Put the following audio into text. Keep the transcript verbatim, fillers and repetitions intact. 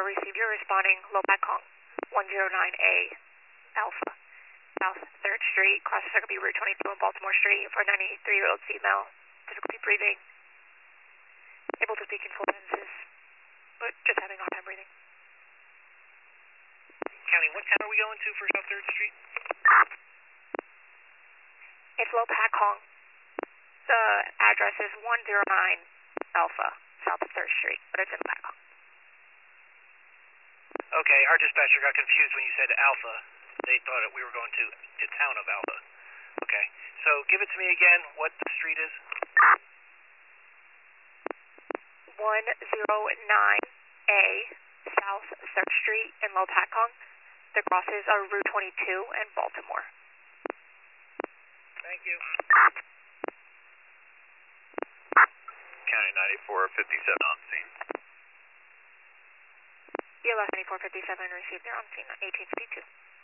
received. You're responding low Kong one oh nine A Alpha, South third Street, cross Circle B Route twenty-two in Baltimore Street for a ninety-three-year-old female, difficulty breathing, able to speak in full sentences, but just having a hard time breathing. County, what town are we going to for South third Street? It's low Kong. The address is one oh nine Alpha, South third Street, but it's in Kong. Okay, our dispatcher got confused when you said Alpha. They thought that we were going to the town of Alpha. Okay, so give it to me again, what the street is? one oh nine A South third Street in Low Kong. The crosses are Route twenty-two and Baltimore. Thank you. County ninety-four fifty-seven on scene. E L S ninety-four fifty-seven received there on scene eighteen fifty-two.